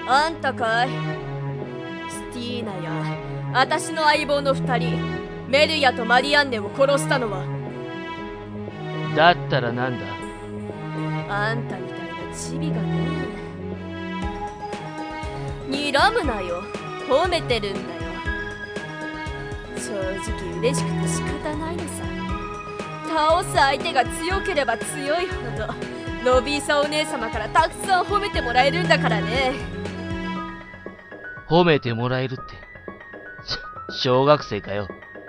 あんたかい？スティーナや私の相棒の2人、メルヤとマリアンネを殺したのは。 だったらなんだ？ あんたみたいなチビがね。睨むなよ、褒めてるんだよ。正直嬉しくて仕方ないのさ。倒す相手が強ければ強いほどロビーサお姉様からたくさん褒めてもらえるんだからね。 褒めてもらえるって小学生かよ。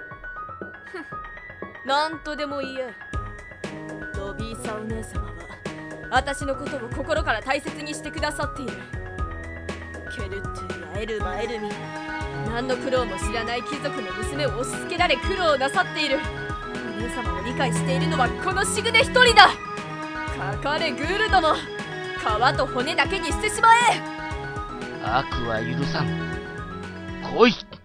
なんとでも言え。ロビーサお姉様は私のことを心から大切にしてくださっている。ケルットゥやエルマエルミ、何の苦労も知らない貴族の娘を押し付けられ苦労をなさっているお姉様を理解しているのはこのシグネ一人だ。かかれグールども、皮と骨だけにしてしまえ。 悪は許さん。来い。